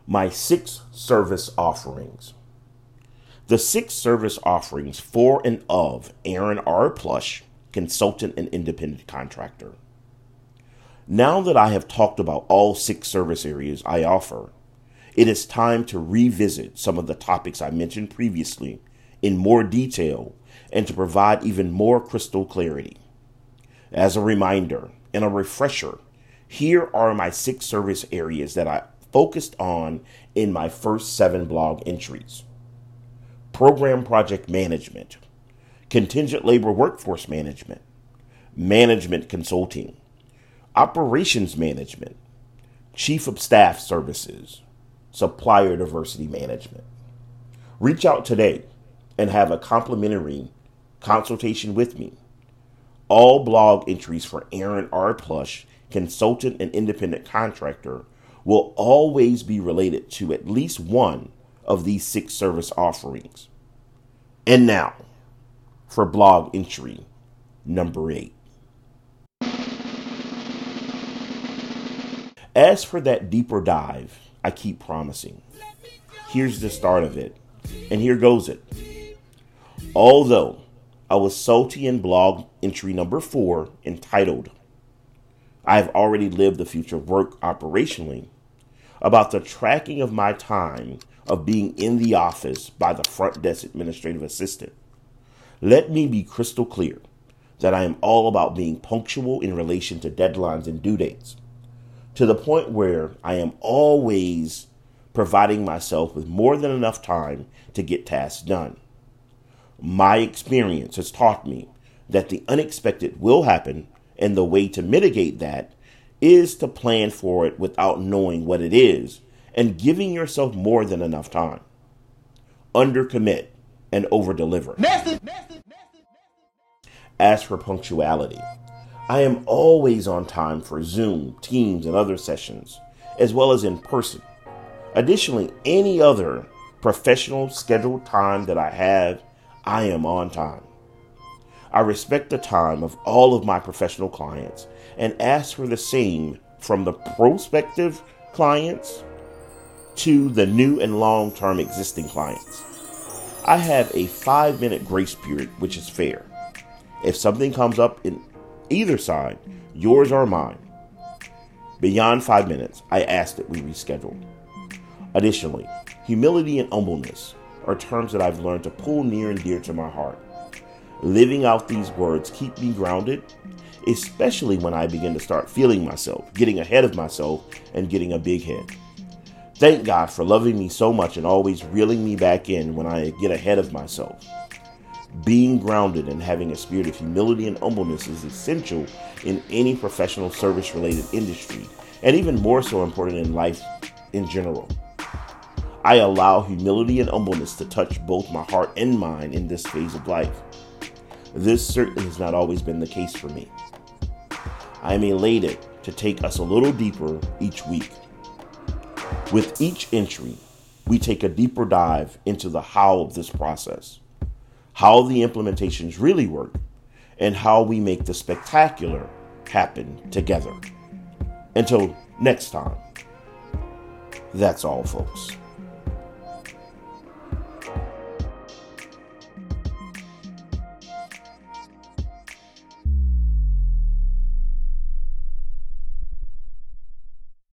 My 6 service offerings. The 6 service offerings for and of Aaron R. Plush, consultant and independent contractor. Now that I have talked about all 6 service areas I offer, it is time to revisit some of the topics I mentioned previously in more detail and to provide even more crystal clarity. As a reminder and a refresher, here are my 6 service areas that I focused on in my first 7 blog entries. Program project management, contingent labor workforce management, management consulting, operations management, chief of staff services, supplier diversity management. Reach out today and have a complimentary consultation with me. All blog entries for Aaron R. Plush, consultant and independent contractor, will always be related to at least one of these 6 service offerings. And now, for blog entry number 8. As for that deeper dive, I keep promising. Here's the start of it, and here goes it. Although I was salty in blog entry number 4 entitled, I have already lived the future of work operationally, about the tracking of my time of being in the office by the front desk administrative assistant. Let me be crystal clear that I am all about being punctual in relation to deadlines and due dates, to the point where I am always providing myself with more than enough time to get tasks done. My experience has taught me that the unexpected will happen, and the way to mitigate that is to plan for it without knowing what it is and giving yourself more than enough time. Undercommit and overdeliver. As for punctuality, I am always on time for Zoom, Teams, and other sessions, as well as in person. Additionally, any other professional scheduled time that I have, I am on time. I respect the time of all of my professional clients and ask for the same from the prospective clients to the new and long-term existing clients. I have a 5-minute grace period, which is fair. If something comes up in either side, yours or mine, beyond 5 minutes, I ask that we reschedule. Additionally, humility and humbleness are terms that I've learned to pull near and dear to my heart. Living out these words keep me grounded, especially when I begin to start feeling myself, getting ahead of myself, and getting a big head. Thank God for loving me so much and always reeling me back in when I get ahead of myself. Being grounded and having a spirit of humility and humbleness is essential in any professional service-related industry, and even more so important in life in general. I allow humility and humbleness to touch both my heart and mind in this phase of life. This certainly has not always been the case for me. I am elated to take us a little deeper each week. With each entry, we take a deeper dive into the how of this process, how the implementations really work, and how we make the spectacular happen together. Until next time, that's all, folks.